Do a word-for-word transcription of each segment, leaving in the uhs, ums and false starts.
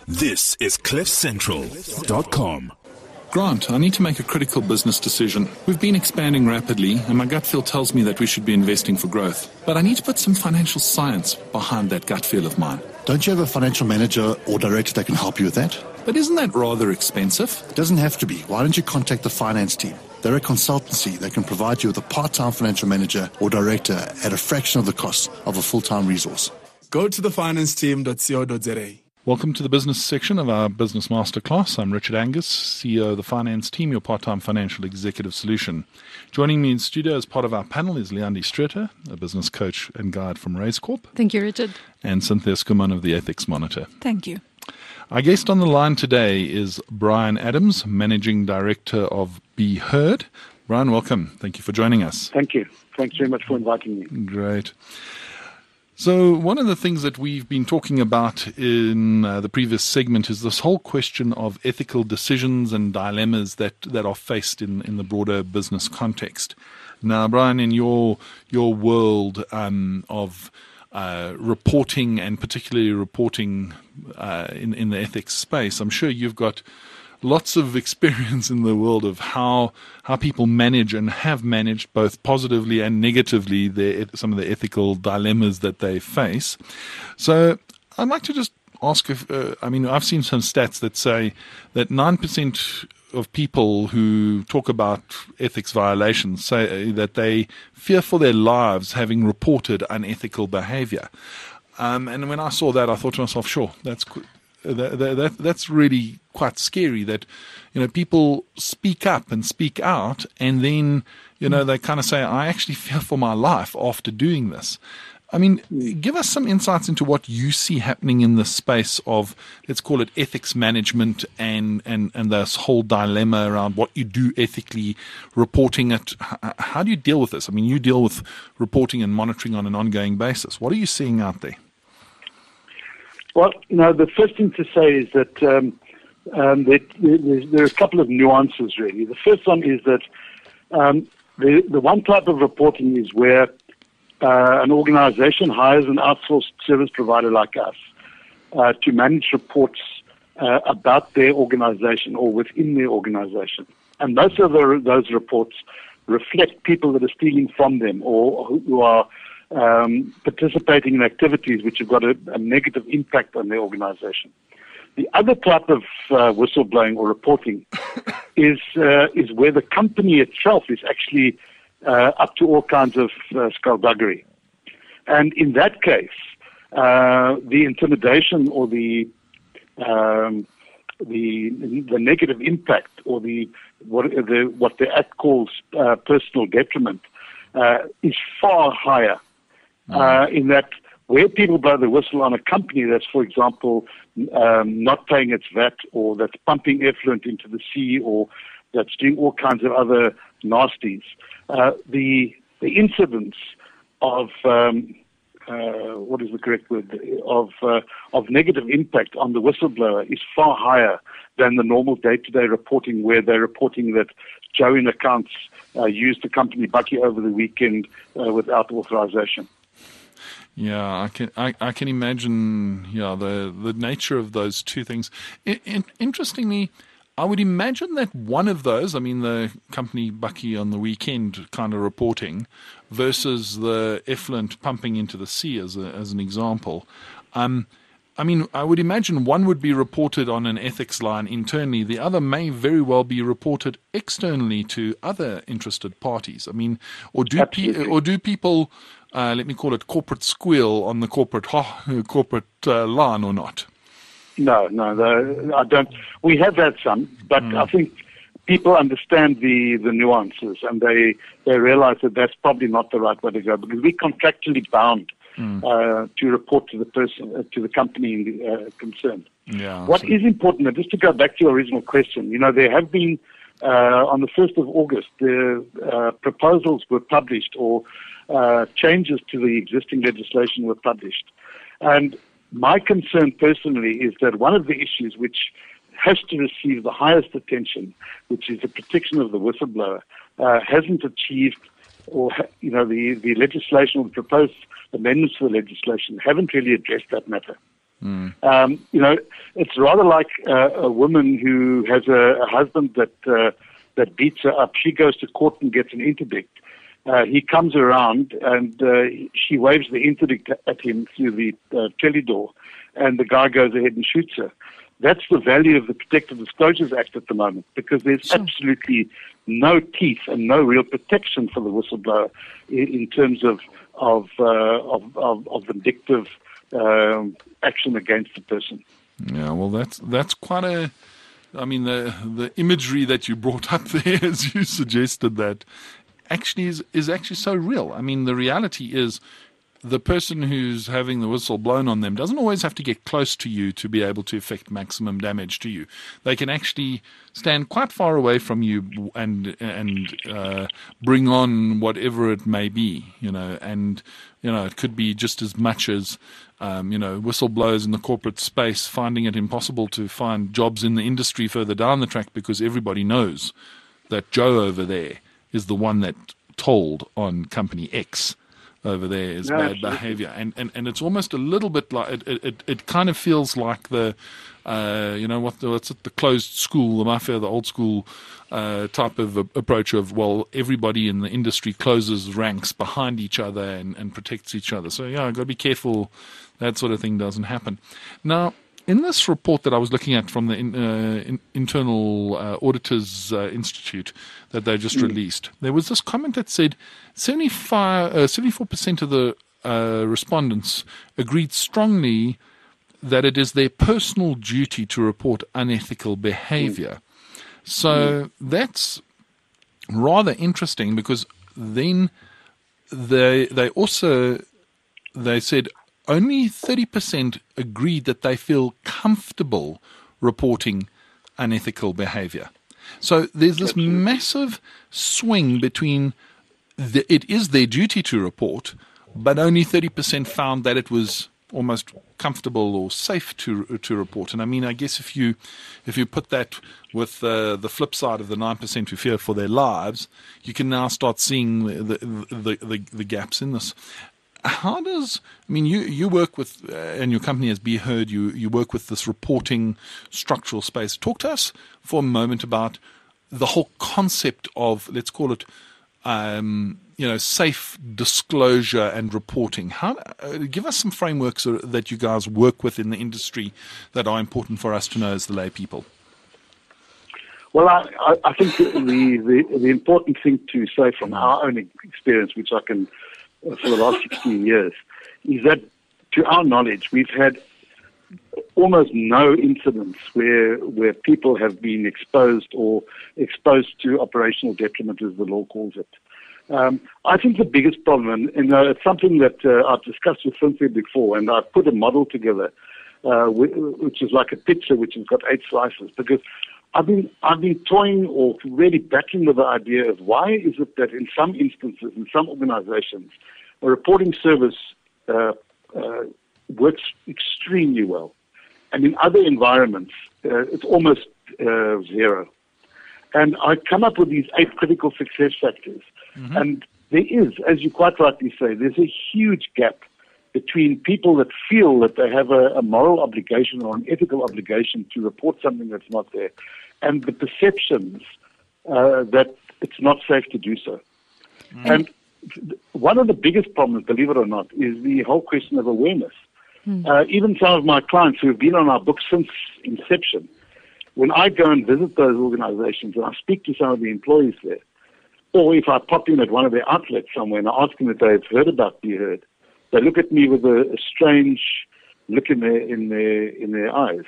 This is cliff central dot com. Grant, I need to make a critical business decision. We've been expanding rapidly, and my gut feel tells me that we should be investing for growth. But I need to put some financial science behind that gut feel of mine. Don't you have a financial manager or director that can help you with that? But isn't that rather expensive? It doesn't have to be. Why don't you contact the finance team? They're a consultancy that can provide you with a part-time financial manager or director at a fraction of the cost of a full-time resource. Go to the finance team dot co dot za. Welcome to the business section of our Business Masterclass. I'm Richard Angus, C E O of the Finance Team, your part-time financial executive solution. Joining me in studio as part of our panel is Leandi Streeter, a business coach and guide from Raise Corp. Thank you, Richard. And Cynthia Skuman of the Ethics Monitor. Thank you. Our guest on the line today is Brian Adams, Managing Director of Be Heard. Brian, welcome. Thank you for joining us. Thank you. Thanks very much for inviting me. Great. So one of the things that we've been talking about in uh, the previous segment is this whole question of ethical decisions and dilemmas that, that are faced in, in the broader business context. Now, Brian, in your your world um, of uh, reporting and particularly reporting uh, in, in the ethics space, I'm sure you've got lots of experience in the world of how how people manage and have managed both positively and negatively their, some of the ethical dilemmas that they face. So I'd like to just ask if, uh, I mean, I've seen some stats that say that nine percent of people who talk about ethics violations say that they fear for their lives having reported unethical behavior. Um, and when I saw that, I thought to myself, sure, that's good. That, that, that's really quite scary that, you know, people speak up and speak out and then, you know, they kind of say, I actually fear for my life after doing this. I mean, give us some insights into what you see happening in the space of, let's call it ethics management and, and, and this whole dilemma around what you do ethically, reporting it. How do you deal with this? I mean, you deal with reporting and monitoring on an ongoing basis. What are you seeing out there? Well, you know, the first thing to say is that um, um, there, there are a couple of nuances, really. The first one is that um, the, the one type of reporting is where uh, an organization hires an outsourced service provider like us uh, to manage reports uh, about their organization or within their organization. And most of the, those reports reflect people that are stealing from them or who are Um, participating in activities which have got a, a negative impact on their organization. The other type of uh, whistleblowing or reporting is uh, is where the company itself is actually uh, up to all kinds of uh, skullduggery. And in that case, uh, the intimidation or the um, the the negative impact or the what the what the Act calls uh, personal detriment uh, is far higher. Uh, in that where people blow the whistle on a company that's, for example, um, not paying its V A T or that's pumping effluent into the sea or that's doing all kinds of other nasties, uh, the the incidence of um, uh, what is the correct word of uh, of negative impact on the whistleblower is far higher than the normal day-to-day reporting, where they're reporting that Joe in accounts uh, used the company bucky over the weekend uh, without authorization. Yeah, I can I, I can imagine. Yeah, the the nature of those two things. In, in, interestingly, I would imagine that one of those, I mean, the company bucky on the weekend kind of reporting, versus the effluent pumping into the sea, as a, as an example. Um, I mean, I would imagine one would be reported on an ethics line internally. The other may very well be reported externally to other interested parties. I mean, or do pe- or do people, uh, let me call it corporate squeal on the corporate ho- corporate uh, line or not? No, no, the, I don't. We have had some, but mm. I think people understand the, the nuances and they, they realize that that's probably not the right way to go because we're contractually bound Mm. Uh, to report to the person, uh, to the company uh, concerned. Yeah, what so. is important, and just to go back to your original question, you know, there have been, uh, on the first of August, the uh, proposals were published or uh, changes to the existing legislation were published. And my concern personally is that one of the issues which has to receive the highest attention, which is the protection of the whistleblower, uh, hasn't achieved, or, you know, the, the legislation or the proposed amendments to the legislation haven't really addressed that matter. Mm. Um, you know, it's rather like uh, a woman who has a, a husband that uh, that beats her up. She goes to court and gets an interdict. Uh, he comes around and uh, she waves the interdict at him through the uh, telly door, and the guy goes ahead and shoots her. That's the value of the Protective Disclosures Act at the moment, because there's Sure. absolutely no teeth and no real protection for the whistleblower in, in terms of of, uh, of, of of vindictive um, action against the person. Yeah, well, that's that's quite a. I mean, the the imagery that you brought up there, as you suggested, that actually is is actually so real. I mean, the reality is, the person who's having the whistle blown on them doesn't always have to get close to you to be able to effect maximum damage to you. They can actually stand quite far away from you and and uh, bring on whatever it may be, you know. And you know, it could be just as much as um, you know, whistleblowers in the corporate space finding it impossible to find jobs in the industry further down the track because everybody knows that Joe over there is the one that told on company X. Over there is No, bad absolutely. behavior, and, and and it's almost a little bit like it. It, it, it kind of feels like the, uh, you know, what the, what's it, the closed school, the mafia, the old school uh, type of a, approach of, well, everybody in the industry closes ranks behind each other and, and protects each other. So yeah, I've got to be careful that sort of thing doesn't happen. Now, in this report that I was looking at from the in, uh, in, Internal uh, Auditors uh, Institute that they just mm. released, there was this comment that said seventy-five, uh, seventy-four percent of the uh, respondents agreed strongly that it is their personal duty to report unethical behavior. Mm. So mm. that's rather interesting, because then they they also they said only thirty percent agreed that they feel comfortable reporting unethical behavior. So there's this Absolutely. massive swing between the, it is their duty to report, but only thirty percent found that it was almost comfortable or safe to to report. And I mean, I guess if you if you put that with uh, the flip side of the nine percent who fear for their lives, you can now start seeing the the, the, the, the gaps in this. How does, I mean, you, you work with, uh, and your company has Be Heard, you, you work with this reporting structural space. Talk to us for a moment about the whole concept of, let's call it, um, you know, safe disclosure and reporting. How, uh, give us some frameworks that you guys work with in the industry that are important for us to know as the lay people. Well, I, I, I think the, the, the important thing to say from our own experience, which I can for the last sixteen years, is that, to our knowledge, we've had almost no incidents where where people have been exposed or exposed to operational detriment, as the law calls it. Um, I think the biggest problem, and, and uh, it's something that uh, I've discussed with Cynthia before, and I've put a model together, uh, which is like a pizza, which has got eight slices, because I've been I've been toying or really battling with the idea of why is it that in some instances, in some organizations, a reporting service uh, uh, works extremely well, and in other environments, uh, it's almost uh, zero. And I come up with these eight critical success factors, mm-hmm. and there is, as you quite rightly say, there's a huge gap between people that feel that they have a, a moral obligation or an ethical obligation to report something that's not there, and the perceptions uh, that it's not safe to do so. Mm. And one of the biggest problems, believe it or not, is the whole question of awareness. Mm. Uh, even some of my clients who have been on our books since inception, when I go and visit those organizations and I speak to some of the employees there, or if I pop in at one of their outlets somewhere and I ask them if they've heard about Be Heard, they look at me with a, a strange look in their in their in their eyes,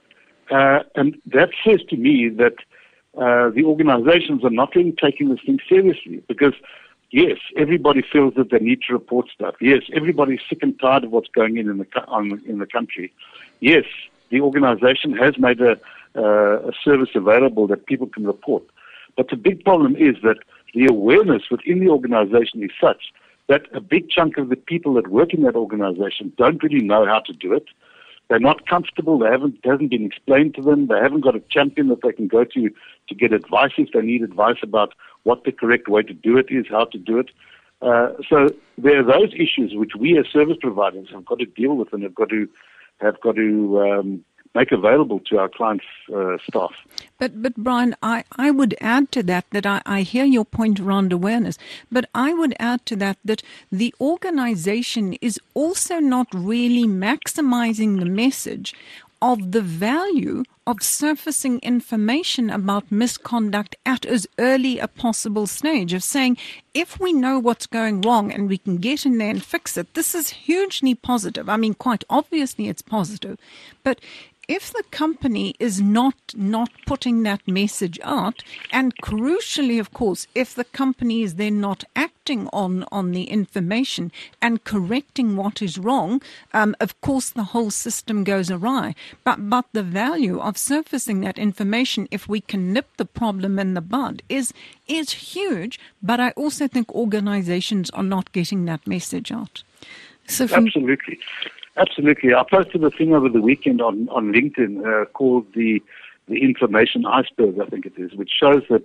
uh, and that says to me that uh, the organizations are not really taking this thing seriously. Because yes, everybody feels that they need to report stuff. Yes, everybody's sick and tired of what's going in in the on, in the country. Yes, the organization has made a, uh, a service available that people can report. But the big problem is that the awareness within the organization is such that a big chunk of the people that work in that organization don't really know how to do it. They're not comfortable. They haven't, it hasn't been explained to them. They haven't got a champion that they can go to to get advice if they need advice about what the correct way to do it is, how to do it. Uh, so there are those issues which we as service providers have got to deal with and have got to have got to um, make available to our clients' uh, staff. But, but Brian, I, I would add to that, that I, I hear your point around awareness, but I would add to that that the organization is also not really maximizing the message of the value of surfacing information about misconduct at as early a possible stage, of saying, if we know what's going wrong and we can get in there and fix it, this is hugely positive. I mean, quite obviously it's positive, but if the company is not not putting that message out, and crucially, of course, if the company is then not acting on, on the information and correcting what is wrong, um, of course, the whole system goes awry. But, but the value of surfacing that information, if we can nip the problem in the bud, is, is huge. But I also think organizations are not getting that message out. So from- Absolutely. Absolutely. I posted a thing over the weekend on, on LinkedIn uh, called the the information iceberg, I think it is, which shows that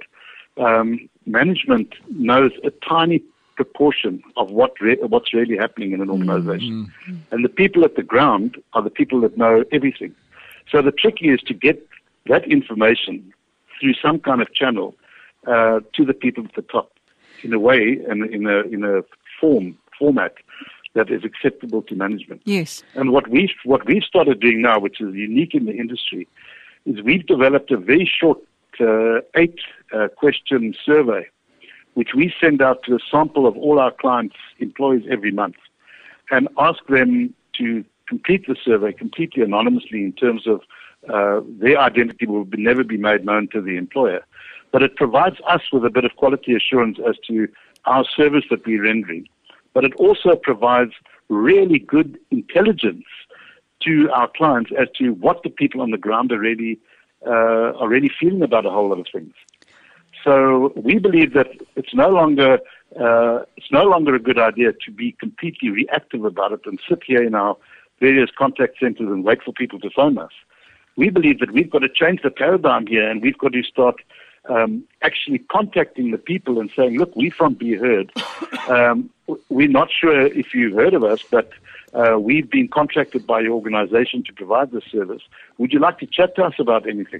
um, management knows a tiny proportion of what re- what's really happening in an organization. Mm-hmm. And the people at the ground are the people that know everything. So the trick is to get that information through some kind of channel uh, to the people at the top in a way and in a in a form format that is acceptable to management. Yes. And what we what we've started doing now, which is unique in the industry, is we've developed a very short uh, eight uh, question survey, which we send out to a sample of all our clients' employees every month, and ask them to complete the survey completely anonymously in terms of uh, their identity will be, never be made known to the employer. But it provides us with a bit of quality assurance as to our service that we're rendering. But it also provides really good intelligence to our clients as to what the people on the ground are really, uh, are really feeling about a whole lot of things. So we believe that it's no longer uh, it's no longer a good idea to be completely reactive about it and sit here in our various contact centers and wait for people to phone us. We believe that we've got to change the paradigm here, and we've got to start Um, actually contacting the people and saying, look, we from Be Heard. Um, we're not sure if you've heard of us, but uh, we've been contracted by your organization to provide this service. Would you like to chat to us about anything?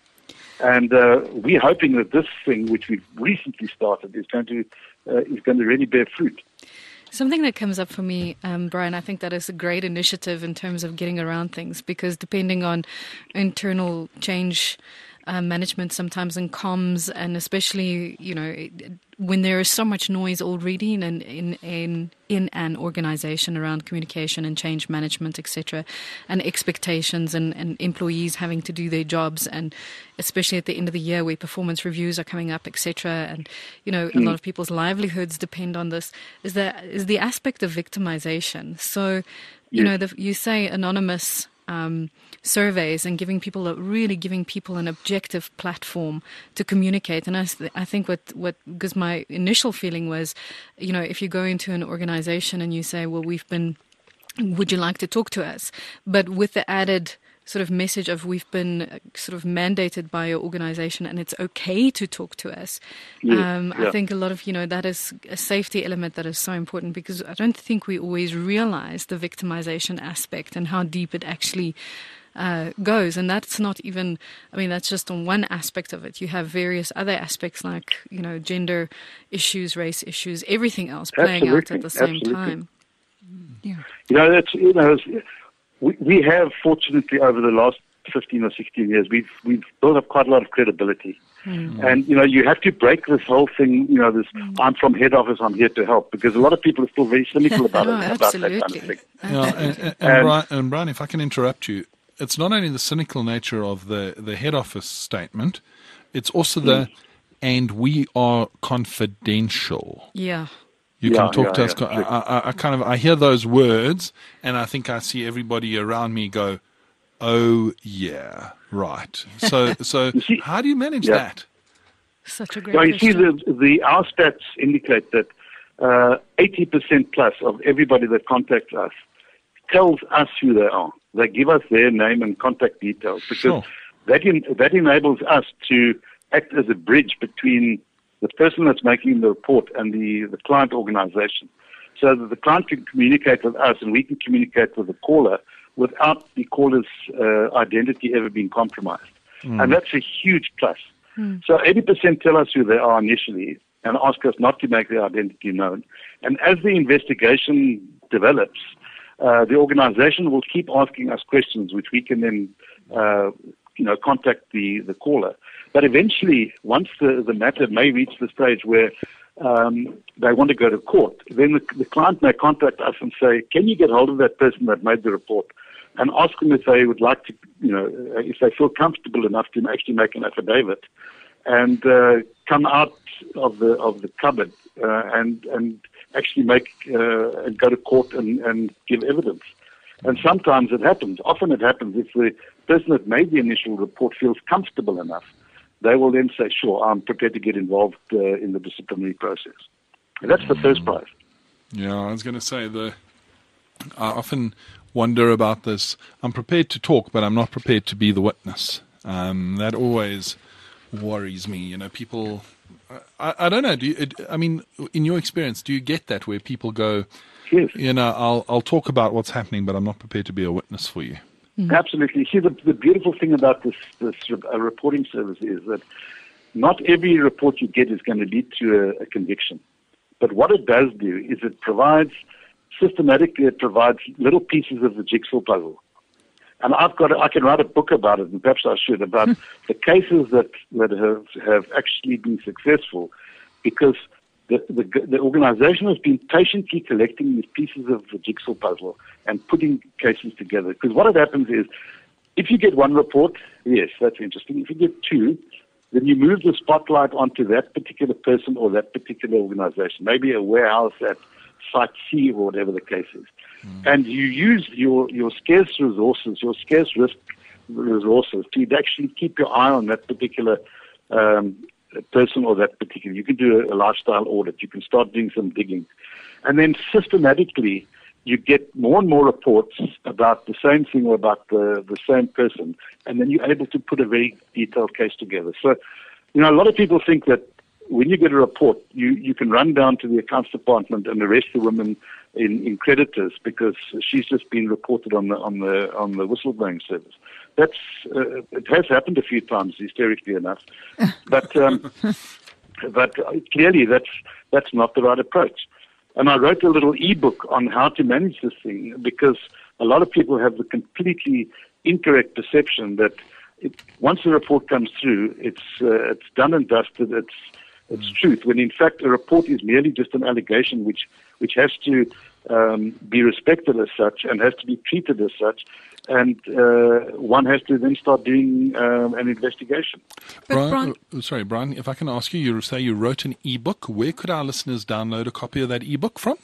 And uh, we're hoping that this thing, which we've recently started, is going to uh, is going to really bear fruit. Something that comes up for me, um, Brian, I think that is a great initiative in terms of getting around things, because depending on internal change Uh, management sometimes in comms, and especially, you know, when there is so much noise already in in in, in an organization around communication and change management, et cetera, and expectations and, and employees having to do their jobs, and especially at the end of the year where performance reviews are coming up, et cetera, and, you know, mm. a lot of people's livelihoods depend on this, is that is the aspect of victimization. So, you yes. know, the, you say anonymous Um, surveys and giving people a, really giving people an objective platform to communicate. And I, I think what, what, because my initial feeling was, you know, if you go into an organization and you say, well, we've been, would you like to talk to us? But with the added sort of message of we've been sort of mandated by your organization and it's okay to talk to us. Yes, um, yeah. I think a lot of, you know, that is a safety element that is so important, because I don't think we always realize the victimization aspect and how deep it actually uh, goes. And that's not even, I mean, that's just on one aspect of it. You have various other aspects like, you know, gender issues, race issues, everything else playing Absolutely. out at the same Absolutely. time. Yeah. You know, that's, you know, we, we have, fortunately, over the last fifteen or sixteen years, we've we've built up quite a lot of credibility. Mm. And, you know, you have to break this whole thing, you know, this, mm. I'm from head office, I'm here to help, because a lot of people are still very cynical about, no, it, about that kind of thing. Yeah, and, and, and, Brian, and Brian, if I can interrupt you, it's not only the cynical nature of the, the head office statement, it's also the, mm. and we are confidential. Yeah. You yeah, can talk yeah, to us. yeah. I, I, I kind of, I hear those words, and I think I see everybody around me go, oh, yeah, right. So, so see, how do you manage yeah. that? Such a great well, you see, question. the, the, our stats indicate that uh, eighty percent plus of everybody that contacts us tells us who they are. They give us their name and contact details, because sure. that, in, that enables us to act as a bridge between the person that's making the report and the, the client organization, so that the client can communicate with us and we can communicate with the caller without the caller's uh, identity ever being compromised. Mm. And that's a huge plus. Mm. So eighty percent tell us who they are initially and ask us not to make their identity known. And as the investigation develops, uh, the organization will keep asking us questions which we can then uh, you know, contact the, the caller. But eventually, once the, the matter may reach the stage where um, they want to go to court, then the, the client may contact us and say, can you get hold of that person that made the report and ask them if they would like to, you know, if they feel comfortable enough to actually make an affidavit and uh, come out of the of the cupboard uh, and and actually make uh, and go to court and, and give evidence. And sometimes it happens. Often it happens if the person that made the initial report feels comfortable enough, they will then say, sure, I'm prepared to get involved uh, in the disciplinary process. And that's the first prize. Yeah, I was going to say, the I often wonder about this. I'm prepared to talk, but I'm not prepared to be the witness. Um, that always worries me. You know, people, I, I don't know, do you, it, I mean, in your experience, do you get that where people go, yes, you know, I'll I'll talk about what's happening, but I'm not prepared to be a witness for you? Mm-hmm. Absolutely. See, the, the beautiful thing about this, this uh, reporting service is that not every report you get is going to lead to a, a conviction. But what it does do is it provides, systematically it provides little pieces of the jigsaw puzzle. And I've got, I can write a book about it, and perhaps I should, about the cases that, that have, have actually been successful because the, the, the organization has been patiently collecting these pieces of the jigsaw puzzle and putting cases together. Because what it happens is, if you get one report, yes, that's interesting. If you get two, then you move the spotlight onto that particular person or that particular organization, maybe a warehouse at Site C or whatever the case is. Mm. And you use your, your scarce resources, your scarce risk resources to actually keep your eye on that particular um, person or that particular. You can do a, a lifestyle audit. You can start doing some digging. And then systematically, you get more and more reports about the same thing or about the, the same person, and then you're able to put a very detailed case together. So, you know, a lot of people think that when you get a report, you, you can run down to the accounts department and arrest the woman in, in creditors because she's just been reported on the on the on the whistleblowing service. That's uh, it has happened a few times, hysterically enough, but um, but clearly that's that's not the right approach. And I wrote a little ebook on how to manage this thing because a lot of people have the completely incorrect perception that it, once the report comes through, it's uh, it's done and dusted. It's it's truth. When in fact a report is merely just an allegation, which which has to um, be respected as such and has to be treated as such. And uh, one has to then start doing um, an investigation. Brian, Brian, sorry, Brian, if I can ask you, you say you wrote an e-book. Where could our listeners download a copy of that e-book from?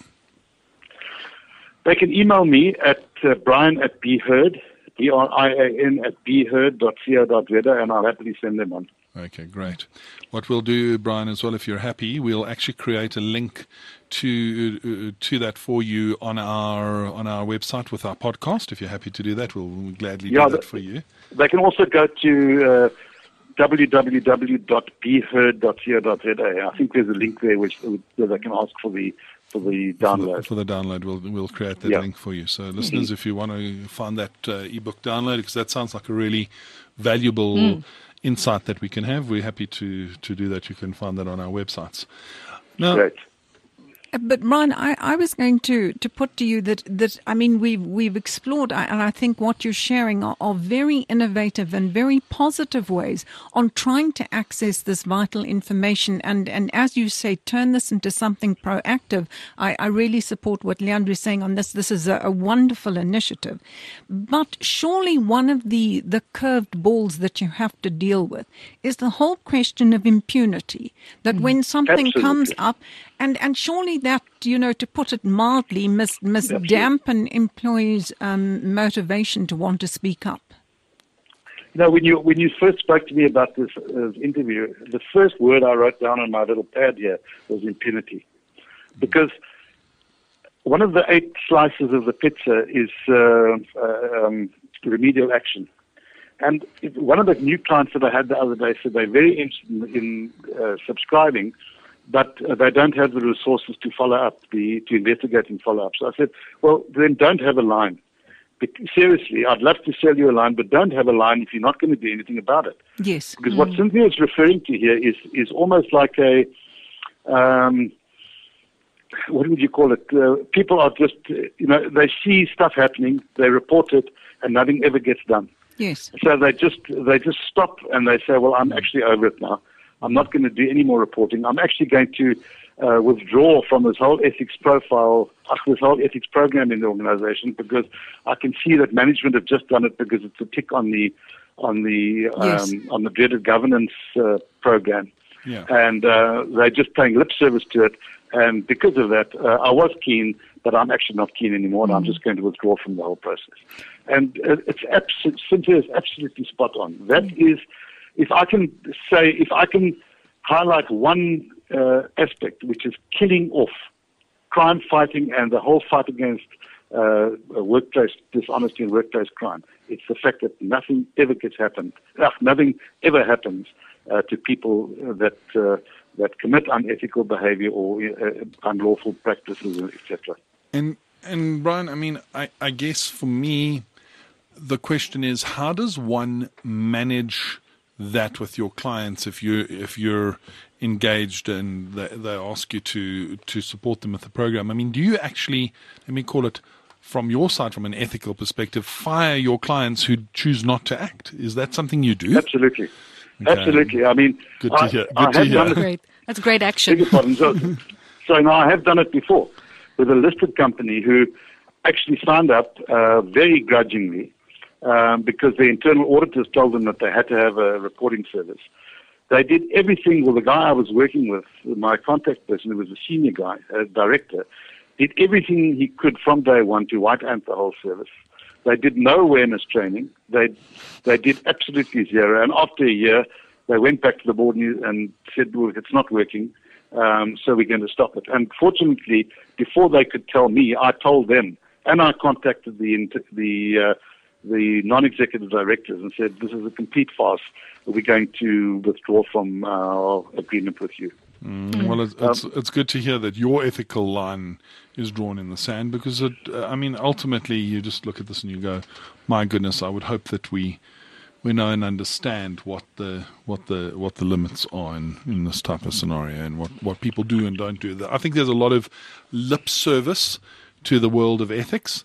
They can email me at uh, brian at beheard, B R I A N at beheard dot co dot z a, and I'll happily send them on. Okay, great. What we'll do, Brian, as well, if you're happy, we'll actually create a link to uh, to that for you on our on our website with our podcast. If you're happy to do that, we'll, we'll gladly yeah, do that the, for you. They can also go to uh, w w w dot beheard dot co dot z a. I think there's a link there which where they can ask for the for the download. For the, for the download, we'll we'll create that yeah. link for you. So, listeners, mm-hmm. if you want to find that uh, ebook download, because that sounds like a really valuable mm. insight that we can have, we're happy to to do that. You can find that on our websites. Now, Great. But Brian, I, I was going to, to put to you that, that I mean we've we've explored, and I think what you're sharing are, are very innovative and very positive ways on trying to access this vital information, and, and as you say, turn this into something proactive. I, I really support what Leandro is saying on this. This is a, a wonderful initiative, but surely one of the the curved balls that you have to deal with is the whole question of impunity. That when something Absolutely. comes up. And and surely that, you know, to put it mildly, must, must dampen employees' um, motivation to want to speak up. You know, when you when you first spoke to me about this uh, interview, the first word I wrote down on my little pad here was impunity. Because one of the eight slices of the pizza is uh, uh, um, remedial action. And one of the new clients that I had the other day said they're very interested in, in uh, subscribing, but uh, they don't have the resources to follow up, the, to investigate and follow up. So I said, well, then don't have a line. seriously, I'd love to sell you a line, but don't have a line if you're not going to do anything about it. Yes. Because what Cynthia is referring to here is is almost like a, um, what would you call it? Uh, people are just, uh, you know, they see stuff happening, they report it, and nothing ever gets done. Yes. So they just they just stop and they say, well, I'm actually over it now. I'm not going to do any more reporting. I'm actually going to uh, withdraw from this whole ethics profile, uh, this whole ethics program in the organization, because I can see that management have just done it because it's a tick on the on the um, Yes. on the dreaded governance uh, program, Yeah. and uh, they're just paying lip service to it. And because of that, uh, I was keen, but I'm actually not keen anymore, and I'm just going to withdraw from the whole process. And uh, it's abs- Cynthia is absolutely spot on. That is, if I can say, if I can highlight one uh, aspect, which is killing off crime fighting and the whole fight against uh, workplace dishonesty and workplace crime, it's the fact that nothing ever gets happened, uh, nothing ever happens uh, to people that uh, that commit unethical behavior or uh, unlawful practices, et cetera. And and Brian, I mean, I, I guess for me, the question is, how does one manage that with your clients if you if you're engaged and they, they ask you to to support them with the program? I mean, do you actually, let me call it, from your side, from an ethical perspective, fire your clients who choose not to act? Is that something you do? Absolutely. Okay. Absolutely. I mean, Good to I, hear. Good I to have hear. done it. Great. That's great action. Beg your pardon. So, so now I have done it before with a listed company who actually signed up uh, very grudgingly um, because the internal auditors told them that they had to have a reporting service. They did everything. Well, the guy I was working with, my contact person, who was a senior guy, a director, did everything he could from day one to white ant the whole service. They did no awareness training. They they did absolutely zero. And after a year, they went back to the board and said, well, it's not working, um, so we're going to stop it. And fortunately, before they could tell me, I told them, and I contacted the the uh, the non-executive directors and said, this is a complete farce. We're going to withdraw from our agreement with you. Mm, well, it's, it's it's good to hear that your ethical line is drawn in the sand, because it, uh, I mean, ultimately, you just look at this and you go, "My goodness, I would hope that we we know and understand what the what the what the limits are in, in this type of scenario, and what, what people do and don't do." I think there's a lot of lip service to the world of ethics.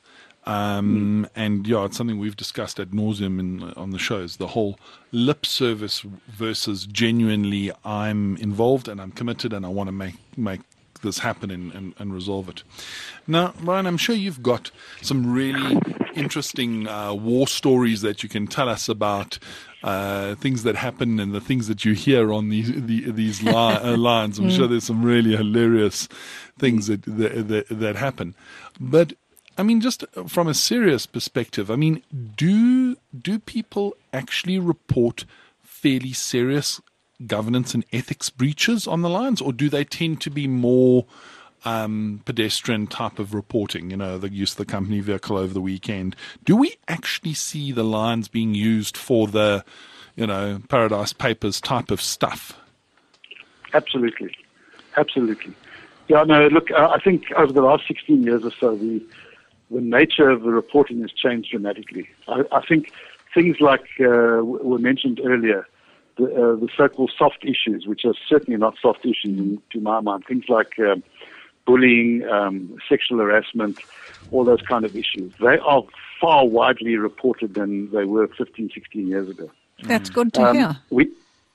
Um, and yeah, it's something we've discussed ad nauseum in, on the shows, the whole lip service versus genuinely I'm involved and I'm committed and I want to make, make this happen and, and, and resolve it. Now, Brian, I'm sure you've got some really interesting uh, war stories that you can tell us about uh, things that happen and the things that you hear on these the, these li- uh, lines. I'm sure there's some really hilarious things that that, that, that happen. But I mean, just from a serious perspective, I mean, do do people actually report fairly serious governance and ethics breaches on the lines, or do they tend to be more um, pedestrian type of reporting? You know, the use of the company vehicle over the weekend. Do we actually see the lines being used for the, you know, Paradise Papers type of stuff? Absolutely, absolutely. Yeah, no. Look, uh, I think over the last sixteen years or so, the the nature of the reporting has changed dramatically. I, I think things like uh, were mentioned earlier, the, uh, the so-called soft issues, which are certainly not soft issues in, to my mind, things like um, bullying, um, sexual harassment, all those kind of issues. They are far widely reported than they were fifteen, sixteen years ago. That's good to Um, hear. we,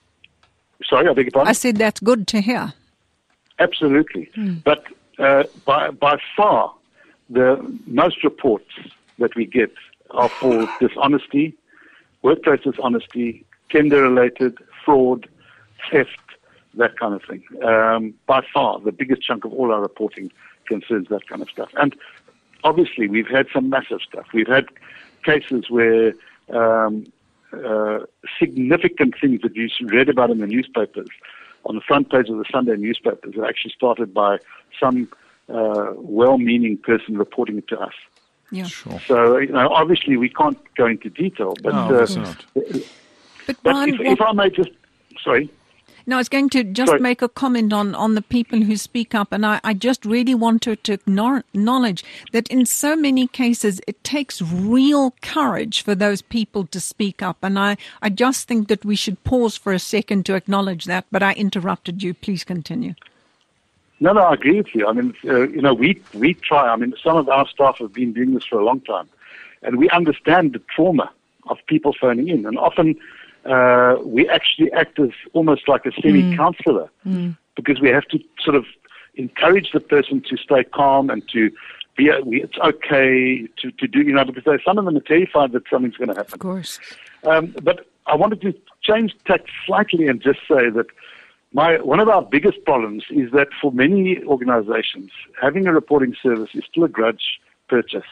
sorry, I beg your pardon? I said that's good to hear. Absolutely. But uh, by by far, the most reports that we get are for dishonesty, workplace dishonesty, tender-related, fraud, theft, that kind of thing. Um, by far, the biggest chunk of all our reporting concerns that kind of stuff. And obviously, we've had some massive stuff. We've had cases where um, uh, significant things that you read about in the newspapers, on the front page of the Sunday newspapers, are actually started by some uh, well-meaning person reporting it to us. Yeah. Sure. So, you know, obviously we can't go into detail, but, No, uh, obviously not. But but Brian, if, if I may just, sorry, No, I was going to just Sorry. make a comment on, on the people who speak up, and I, I just really wanted to acknowledge that in so many cases it takes real courage for those people to speak up, and I, I just think that we should pause for a second to acknowledge that, but I interrupted you. Please continue. No, no, I agree with you. I mean, uh, you know, we, we try. I mean, some of our staff have been doing this for a long time, and we understand the trauma of people phoning in, and often uh, we actually act as almost like a semi-counselor mm. Mm. because we have to sort of encourage the person to stay calm and to be, we, it's okay to, to do, you know, because some of them are terrified that something's going to happen. Of course. Um, but I wanted to change tack slightly and just say that my one of our biggest problems is that for many organizations, having a reporting service is still a grudge purchase.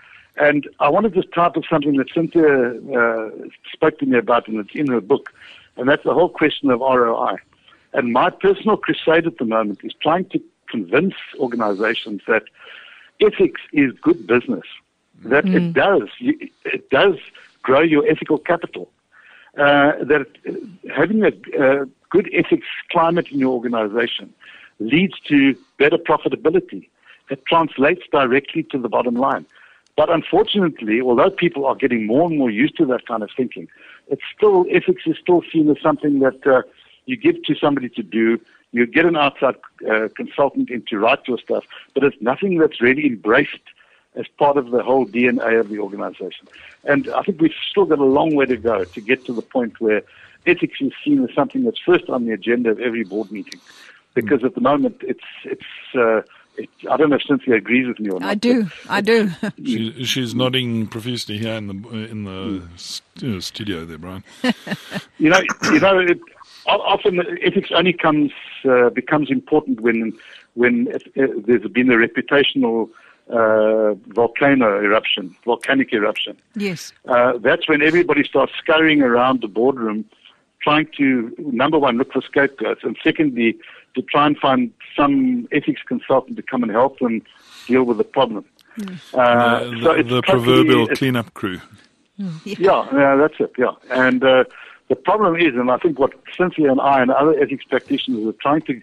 And I wanted to start with something that Cynthia uh, spoke to me about, and it's in her book, and that's the whole question of R O I. And my personal crusade at the moment is trying to convince organizations that ethics is good business, that mm. it does, it does grow your ethical capital, uh, that having a, a good ethics climate in your organization leads to better profitability. It translates directly to the bottom line. But unfortunately, although people are getting more and more used to that kind of thinking, it's still, ethics is still seen as something that uh, you give to somebody to do. You get an outside uh, consultant in to write your stuff, but it's nothing that's really embraced as part of the whole D N A of the organization. And I think we've still got a long way to go to get to the point where ethics is seen as something that's first on the agenda of every board meeting. Because at the moment, it's, it's, uh, It, I don't know if Cynthia agrees with me or not. I do. I do. she, she's nodding profusely here in the in the st- studio there, Brian. you know, you know, it, often ethics only comes uh, becomes important when when it, it, there's been a reputational uh, volcano eruption, volcanic eruption. Yes. Uh, that's when everybody starts scurrying around the boardroom, trying to number one look for scapegoats, and secondly, to try and find some ethics consultant to come and help them deal with the problem. Mm. Uh, the, so it's the totally, proverbial it's, cleanup crew. Mm. Yeah. Yeah, yeah, that's it, yeah. And uh, the problem is, and I think what Cynthia and I and other ethics practitioners are trying to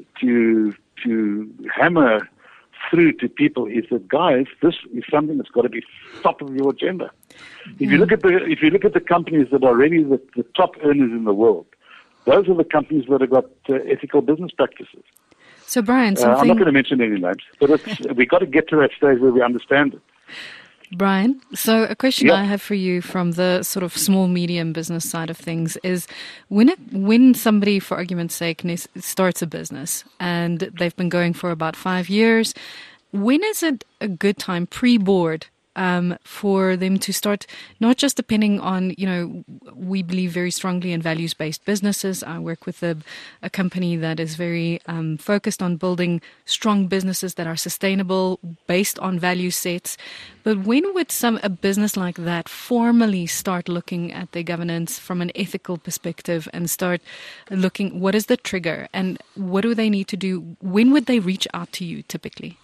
to to hammer through to people is that, guys, this is something that's got to be top of your agenda. Mm. If you look at the if you look at the companies that are really the, the top earners in the world, those are the companies that have got uh, ethical business practices. So, Brian, uh, something... I'm not going to mention any names, but it's, we've got to get to that stage where we understand it. Brian, so a question yeah. I have for you from the sort of small, medium business side of things is when it, when somebody, for argument's sake, starts a business and they've been going for about five years, when is it a good time pre-board Um, for them to start, not just depending on, you know, we believe very strongly in values-based businesses. I work with a, a company that is very um, focused on building strong businesses that are sustainable based on value sets. But when would some a business like that formally start looking at their governance from an ethical perspective and start looking, what is the trigger and what do they need to do? When would they reach out to you typically?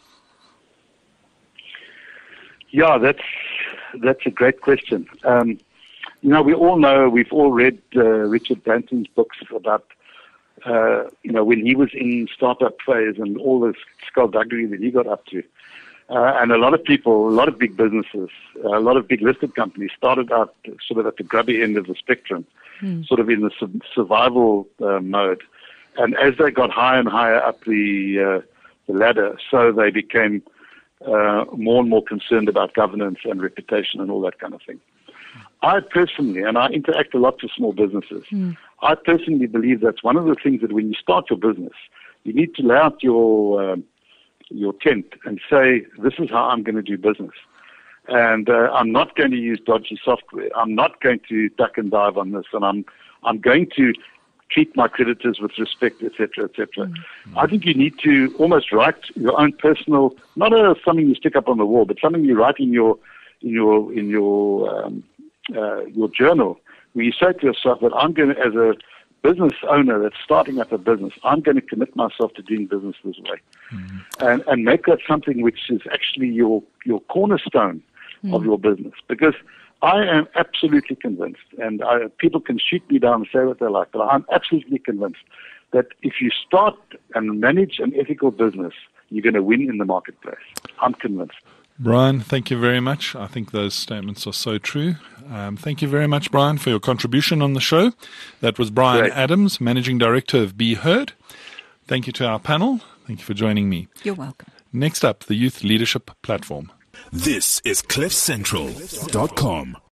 Yeah, that's that's a great question. Um, you know, we all know, we've all read uh, Richard Branton's books about, uh, you know, when he was in startup phase and all the skullduggery that he got up to. Uh, and a lot of people, a lot of big businesses, uh, a lot of big listed companies started out sort of at the grubby end of the spectrum, mm. sort of in the su- survival uh, mode. And as they got higher and higher up the, uh, the ladder, so they became Uh, more and more concerned about governance and reputation and all that kind of thing. I personally, and I interact a lot with small businesses, mm. I personally believe that's one of the things that when you start your business, you need to lay out your um, your tent and say, this is how I'm going to do business. And uh, I'm not going to use dodgy software. I'm not going to duck and dive on this, and I'm I'm going to treat my creditors with respect, et cetera, et cetera. Mm-hmm. I think you need to almost write your own personal, not a, something you stick up on the wall, but something you write in your in your in your um, uh, your journal, where you say to yourself that I'm going to, as a business owner that's starting up a business, I'm going to commit myself to doing business this way, mm-hmm. and and make that something which is actually your your cornerstone mm-hmm. of your business, because I am absolutely convinced, and I, people can shoot me down and say what they like, but I'm absolutely convinced that if you start and manage an ethical business, you're going to win in the marketplace. I'm convinced. Brian, thank you very much. I think those statements are so true. Um, thank you very much, Brian, for your contribution on the show. That was Brian Great. Adams, Managing Director of Be Heard. Thank you to our panel. Thank you for joining me. You're welcome. Next up, the Youth Leadership Platform. This is cliff central dot com.